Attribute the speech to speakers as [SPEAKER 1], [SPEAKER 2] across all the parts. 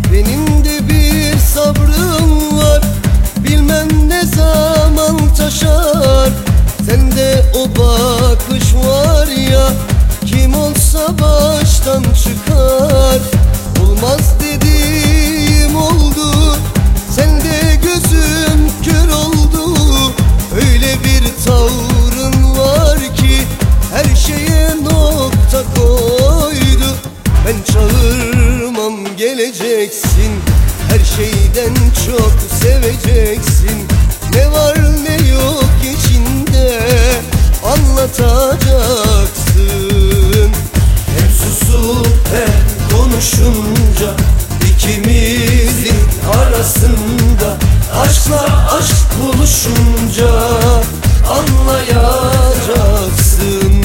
[SPEAKER 1] Benim de bir sabrım var, bilmem ne zaman taşar. Sende o bakış var ya, kim olsa baştan çıkar. Olmaz dediğim oldu, sende gözüm kör oldu. Öyle bir tavrın var ki her şeye nokta koydu. Ben çağırmam geleceksin, her şeyden çok seveceksin. Ne var ne yok içinde anlatacaksın. Hem susup hem konuşunca, ikimizin arasında aşkla aşk buluşunca anlayacaksın.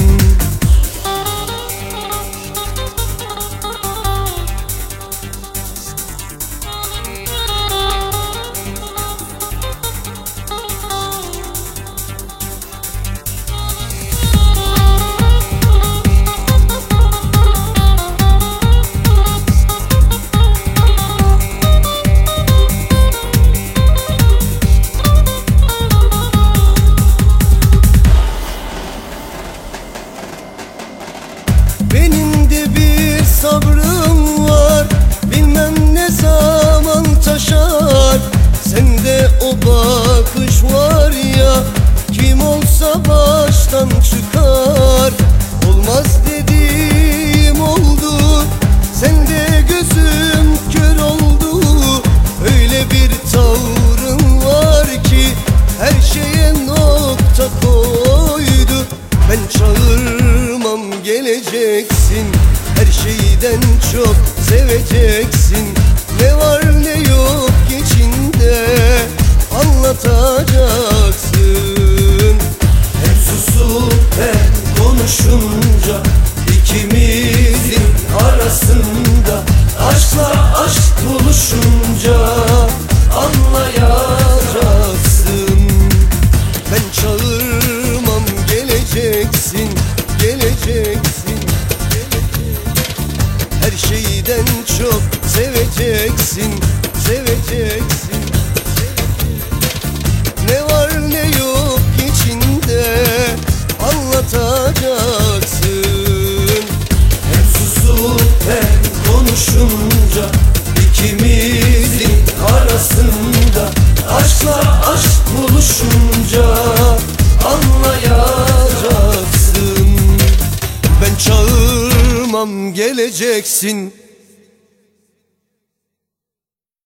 [SPEAKER 1] Benim de bir sabrım var, bilmem ne zaman taşar. Sende o bakış var ya, kim olsa baştan çıkar. Olmaz dediğim oldu, sende gözüm kör oldu. Öyle bir tavrın var ki her şeye nokta koydu. Ben çağırmam geleceksin, her şeyden çok seveceksin. Ne var ne yok içinde anlatacaksın. Hem susup hem konuşunca, ikimizin arasında aşkla aşk buluşunca anlayacaksın. Ben çağırmam geleceksin, geleceksin. Her şeyden çok seveceksin, seveceksin. Ne var ne yok içinde anlatacaksın.
[SPEAKER 2] Hem susup hem konuşunca, ikimizin arasında aşkla aşk buluşunca anlayacaksın.
[SPEAKER 1] Ben çağırmam geleceksin,